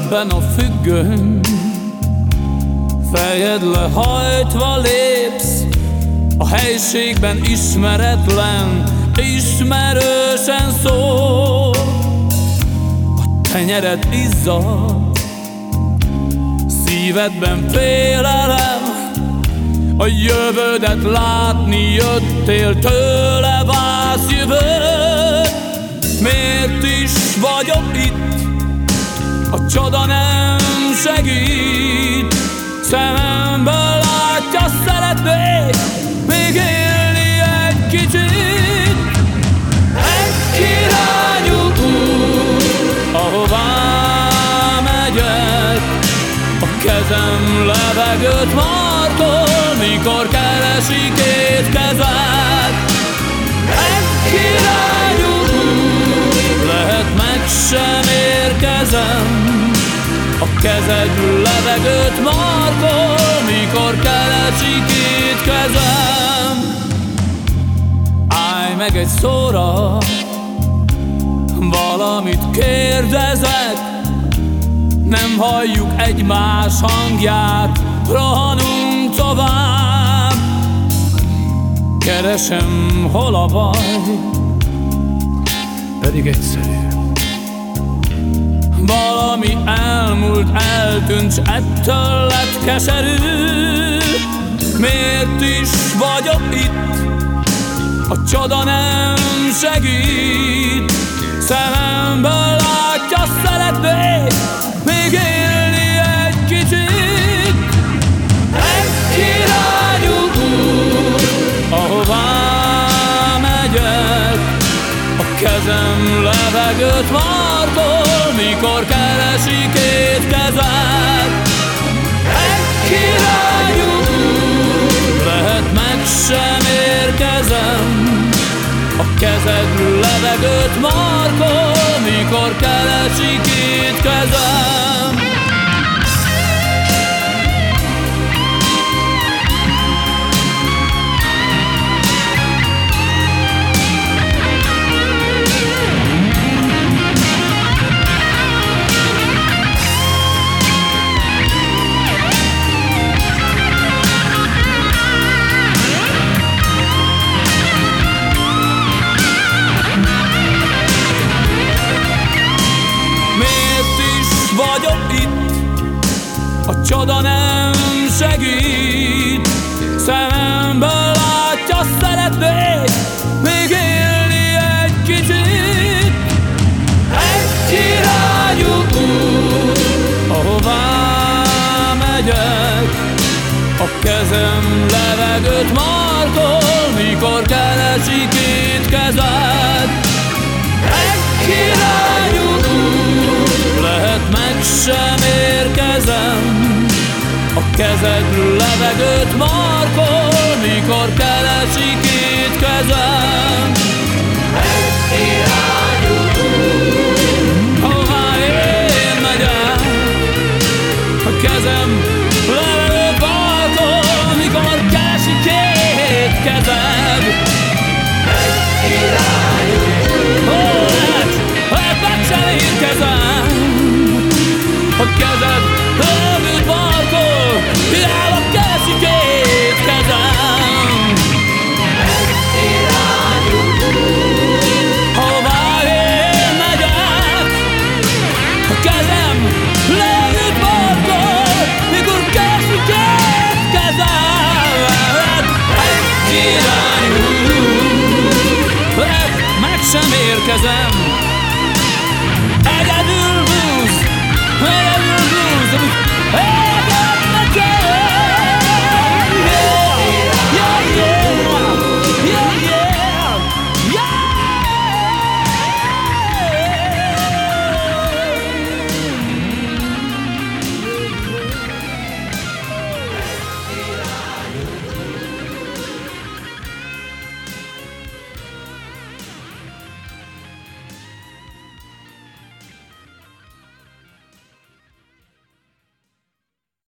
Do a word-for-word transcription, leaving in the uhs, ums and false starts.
Csöppen a függöny, fejed lehajtva lépsz, a helységben ismeretlen, ismerősen szól. A tenyered izzad, szívedben félelem, a jövődet látni jöttél, tőle vársz jövőt. Miért is vagyok itt, a csoda nem segít, szememből látja, szeretnék még élni egy kicsit. Egy kirányú út, ahová megyek, a kezem levegőt markol, mikor keresi két kezed. Egy kirányú út, lehet meg sem érkezem, a kezed levegőt markol, mikor keresi két kezem. Állj meg egy szóra, valamit kérdezek, nem halljuk egymás hangját, rohanunk tovább. Keresem, hol a baj, pedig egyszerű. Valami elmúlt, eltűnt, s ettől lett keserű. Miért is vagyok itt, a csoda nem segít, szememből látja, szeretnék még élni egy kicsit. Egy kirányú út, ahová megyek, a kezem levegőt markol, mikor keresi két kezed. Egy kirányú út, lehet meg sem érkezem, a kezed levegőt markol, mikor keresi két kezem. Vagyok itt, a csoda nem segít, szememből látja, szeretnék még élni egy kicsit. Egy kirányú út, ahová megyek, a kezem levegőt markol, mikor keresi két kezed. Egy kirányú út, lehet meg sem érkezem, a kezed levegőt markol, mikor keresi két kezem. Egy irányú út, ahová én megyek, a kezem levegőt markol, mikor keresi két kezed. Egy irányú